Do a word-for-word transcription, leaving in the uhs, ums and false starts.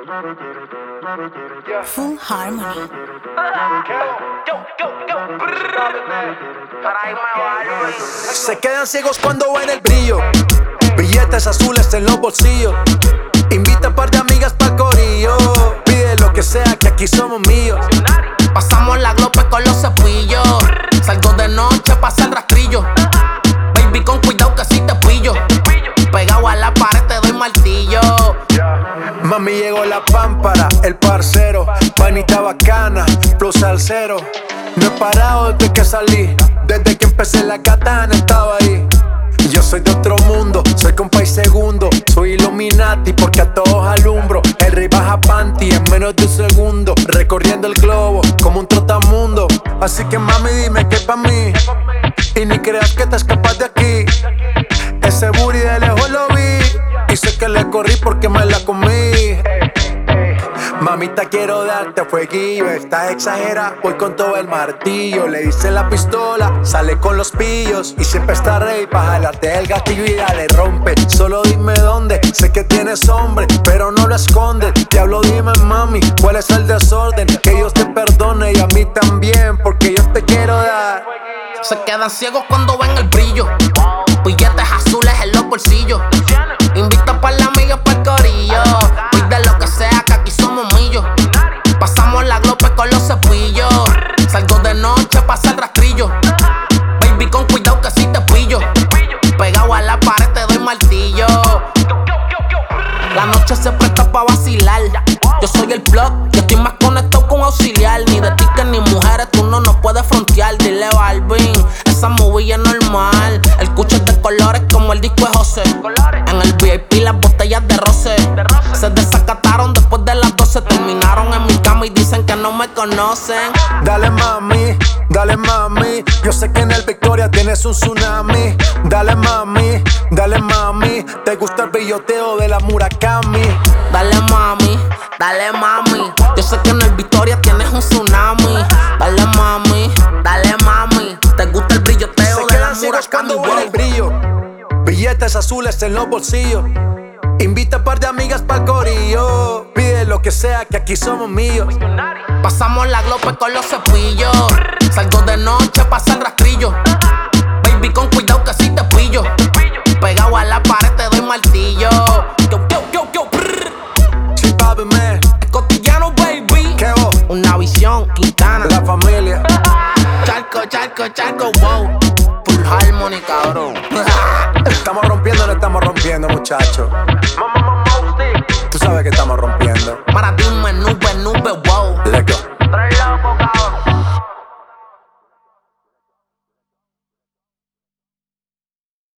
Full Harmony. Se quedan ciegos cuando ven el brillo. Billetes azules en los bolsillos. Invita a un par de amigas pa'l corillo. Pide lo que sea, que aquí somos míos. Pasamos la glope con los cepillos. Salgo de noche, pasa el rastrillo. Baby, con cuidado que si te pillo. Pegado a la pared te doy martillo. Mami, llegó la pámpara, el parcero. Panita bacana, plus al cero. No he parado desde que salí. Desde que empecé la katana estaba ahí. Yo soy de otro mundo, soy compa y segundo. Soy Illuminati porque a todos alumbro. El rey baja panty en menos de un segundo. Recorriendo el globo como un trotamundo. Así que mami, dime que es pa' mí. Y ni creas que te escapas de aquí. Ese booty de lejos lo vi. Y sé que le corrí porque me la comí. Mamita, quiero darte fueguillo. Estás exagera, voy con todo el martillo. Le dice la pistola, sale con los pillos. Y siempre está rey pa' jalarte el gatillo y dale rompe. Solo dime dónde, sé que tienes hombre, pero no lo escondes. Diablo, dime mami, cuál es el desorden. Que Dios te perdone y a mí también, porque yo te quiero dar. Se quedan ciegos cuando ven el brillo. Billetes azules en los bolsillos. Invita pa' la amiga pa'l corillo. Pide lo que sea, que aquí somos millos. Pasamos la glope con los cepillos. Salgo de noche, pasa el rastrillo. Baby, con cuidado que si te pillo. Pegado a la pared te doy martillo. La noche se presta pa' vacilar. Yo soy el plug, yo estoy más conectado con auxiliar. Ni de tickets ni mujeres, tú no nos puedes frontear. Dile Balvin, esa movie es normal. El cucho es de colores como el disco de José. En el V I P las botellas de roce se desacataron después de las doce. Terminaron en mi cama y dicen que no me conocen. Dale mami, dale mami. Yo sé que en el Victoria tienes un tsunami. Dale mami, dale mami. Te gusta el brilloteo de la Murakami. Dale mami, dale mami. Yo sé que en el Victoria tienes un tsunami. Dale mami, dale mami. Te gusta el brilloteo Se de la quedan ciegos Murakami, cuando ven el brillo. Billetes azules en los bolsillos. Invita a un par de amigas pa'l corillo. Pide lo que sea, que aquí somos míos. Pasamos la glope con los cepillos. Salgo de noche, pasa el rastrillo. Baby, con cuidado que si te pillo. Pegado a la pared te doy martillo. Yo, yo, yo, yo, brrr. Sí, papi, man. Cotillano, baby. ¿Qué vos? Una visión, Quintana. De la familia. Charco, charco, charco, wow. Full Harmony, cabrón. Estamos rompiendo, no estamos rompiendo, muchachos. Tú sabes que estamos rompiendo. Para dime, nube, nube.